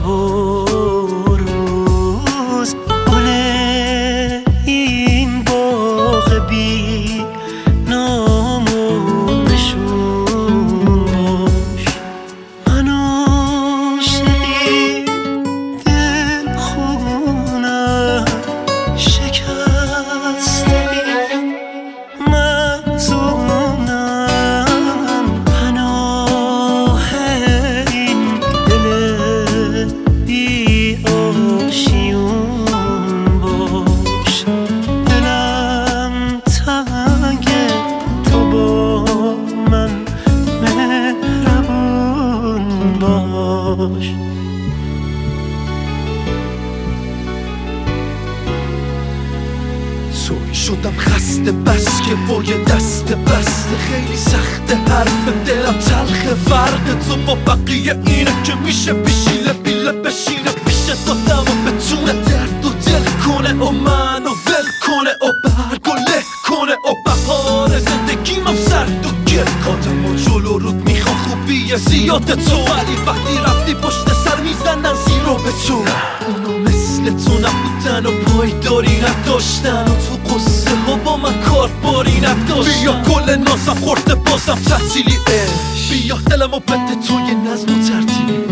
و روز گل این باغ بی نام و نشون باش. من عاشقی دل خونم شکسته مظلومم، پناه این دل بی آشیون باش. دلم تنگه تو با من مهربون باش. سوری شدم خسته بس که با یه دست بسته خیلی سخته حرف دلم تلخه. فرق تو با بقیه اینه که میشه بیشیله بیله بشینه پیش دادم و بتونه درد و دل کنه و منو ول کنه و برگ و له کنه و بهار زندگیمم سرد و گرکاتم و جلو رود میخوام خوبی زیاد تو، ولی وقتی رفتی پشت سر میزنن زیرو به تو. اونا مثل تو نبودن و پایداری نداشتن و تو قصه ها با من کارباری نداشتن. بیا گل نازم خورده بازم تعطیلی عشق، بیا دلمو بده تو یه نظم و ترتیبی